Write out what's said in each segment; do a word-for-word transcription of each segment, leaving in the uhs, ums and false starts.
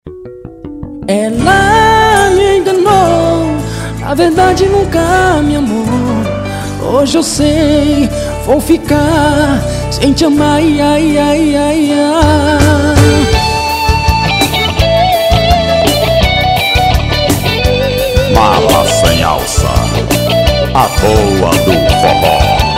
Ela me enganou, na verdade nunca me amou. Hoje eu sei, vou ficar sem te amar, ai, ai, ai, ai, ai. Mala sem alça, a boa do forró.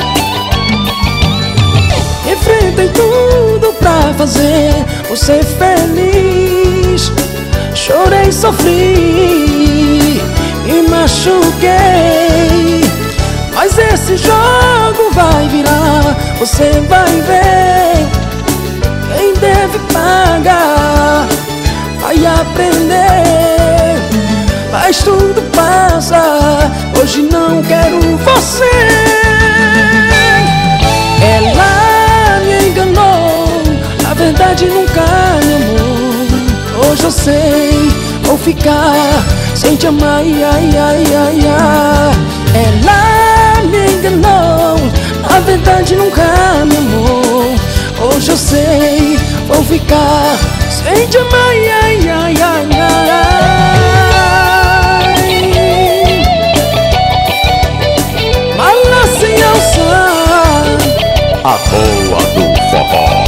Enfrentei tudo pra fazer você feliz. Chorei, sofri e machuquei, mas esse jogo vai virar, você vai ver. Quem deve pagar vai aprender, mas tudo passa, hoje não quero você. Ela me enganou, na verdade nunca me amou. Hoje eu sei, vou ficar sem te amar, ai, ai, ai, ai, ai. Ela me enganou, na verdade nunca me amou. Hoje eu sei, vou ficar sem te amar, ai, ai, ai, ai, ai. Mala sem alça, a boa do forró.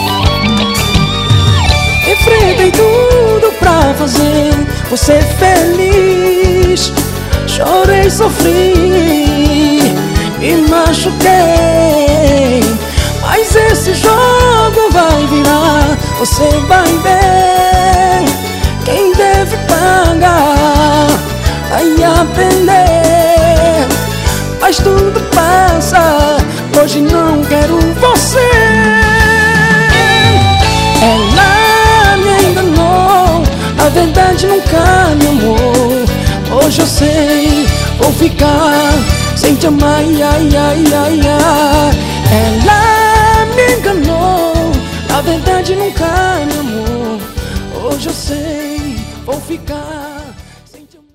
Enfrentei tudo pra fazer você feliz. Chorei, sofri e machuquei, mas esse jogo vai virar, você vai ver. Quem deve pagar vai aprender, mas tudo passa, hoje não quero você. Ela me enganou, na verdade nunca me amou. Hoje eu sei, vou ficar sem te amar, ai, ai, ai, ai, ai. Ela me enganou, na verdade nunca me amou. Hoje eu sei, vou ficar